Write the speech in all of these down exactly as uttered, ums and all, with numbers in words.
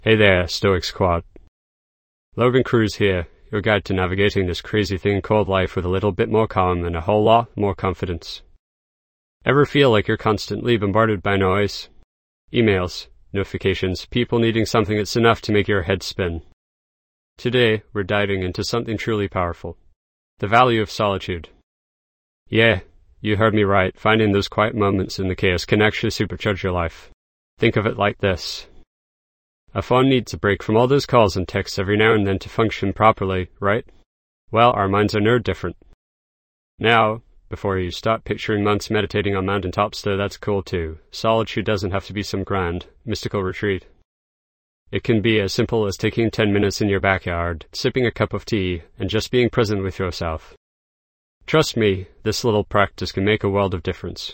Hey there, Stoic Squad. Logan Cruz here, your guide to navigating this crazy thing called life with a little bit more calm and a whole lot more confidence. Ever feel like you're constantly bombarded by noise? Emails, notifications, people needing something that's enough to make your head spin. Today, we're diving into something truly powerful. The value of solitude. Yeah, you heard me right. Finding those quiet moments in the chaos can actually supercharge your life. Think of it like this. A phone needs a break from all those calls and texts every now and then to function properly, right? Well, our minds are no different. Now, before you start picturing monks meditating on mountaintops, though that's cool too, solitude doesn't have to be some grand, mystical retreat. It can be as simple as taking ten minutes in your backyard, sipping a cup of tea, and just being present with yourself. Trust me, this little practice can make a world of difference.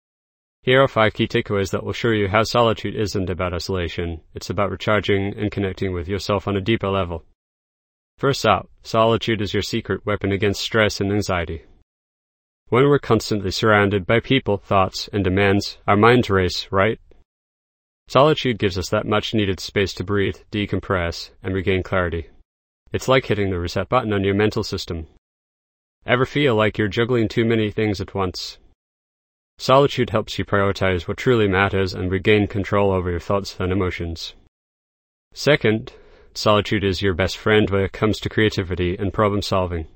Here are five key takeaways that will show you how solitude isn't about isolation. It's about recharging and connecting with yourself on a deeper level. First up, solitude is your secret weapon against stress and anxiety. When we're constantly surrounded by people, thoughts, and demands, our minds race, right? Solitude gives us that much-needed space to breathe, decompress, and regain clarity. It's like hitting the reset button on your mental system. Ever feel like you're juggling too many things at once? Solitude helps you prioritize what truly matters and regain control over your thoughts and emotions. Second, solitude is your best friend when it comes to creativity and problem solving.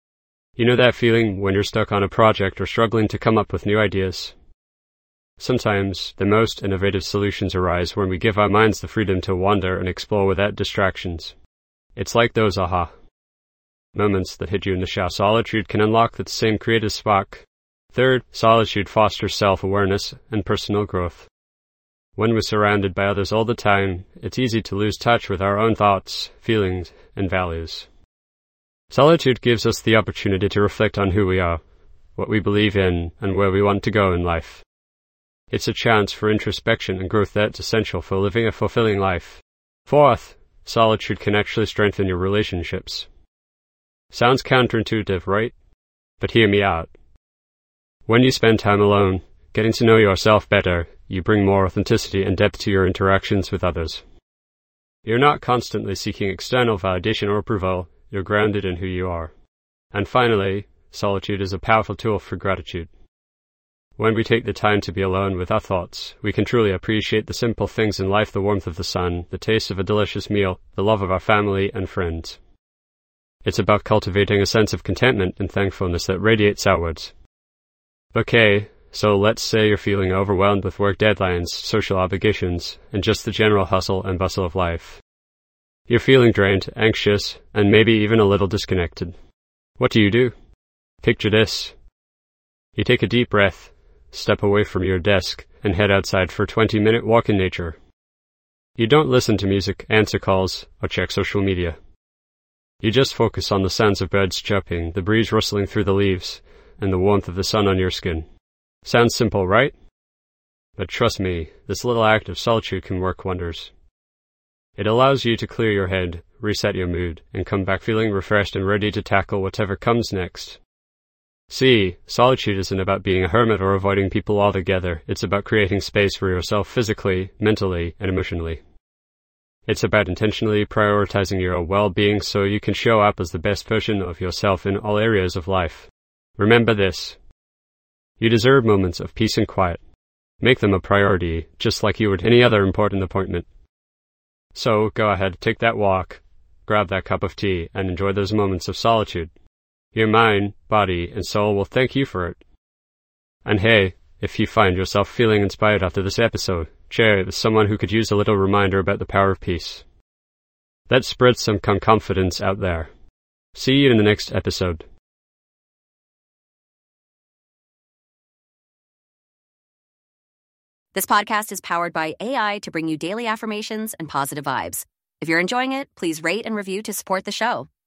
You know that feeling when you're stuck on a project or struggling to come up with new ideas? Sometimes, the most innovative solutions arise when we give our minds the freedom to wander and explore without distractions. It's like those aha moments that hit you in the shower. Solitude can unlock that same creative spark. Third, solitude fosters self-awareness and personal growth. When we're surrounded by others all the time, it's easy to lose touch with our own thoughts, feelings, and values. Solitude gives us the opportunity to reflect on who we are, what we believe in, and where we want to go in life. It's a chance for introspection and growth that's essential for living a fulfilling life. Fourth, solitude can actually strengthen your relationships. Sounds counterintuitive, right? But hear me out. When you spend time alone, getting to know yourself better, you bring more authenticity and depth to your interactions with others. You're not constantly seeking external validation or approval, you're grounded in who you are. And finally, solitude is a powerful tool for gratitude. When we take the time to be alone with our thoughts, we can truly appreciate the simple things in life: the warmth of the sun, the taste of a delicious meal, the love of our family and friends. It's about cultivating a sense of contentment and thankfulness that radiates outwards. Okay, so let's say you're feeling overwhelmed with work deadlines, social obligations, and just the general hustle and bustle of life. You're feeling drained, anxious, and maybe even a little disconnected. What do you do? Picture this. You take a deep breath, step away from your desk, and head outside for a twenty-minute walk in nature. You don't listen to music, answer calls, or check social media. You just focus on the sounds of birds chirping, the breeze rustling through the leaves, and the warmth of the sun on your skin. Sounds simple, right? But trust me, this little act of solitude can work wonders. It allows you to clear your head, reset your mood, and come back feeling refreshed and ready to tackle whatever comes next. See, solitude isn't about being a hermit or avoiding people altogether. It's about creating space for yourself physically, mentally, and emotionally. It's about intentionally prioritizing your well-being so you can show up as the best version of yourself in all areas of life. Remember this. You deserve moments of peace and quiet. Make them a priority, just like you would any other important appointment. So, go ahead, take that walk, grab that cup of tea, and enjoy those moments of solitude. Your mind, body, and soul will thank you for it. And hey, if you find yourself feeling inspired after this episode, share it with someone who could use a little reminder about the power of peace. Let's spread some confidence out there. See you in the next episode. This podcast is powered by A I to bring you daily affirmations and positive vibes. If you're enjoying it, please rate and review to support the show.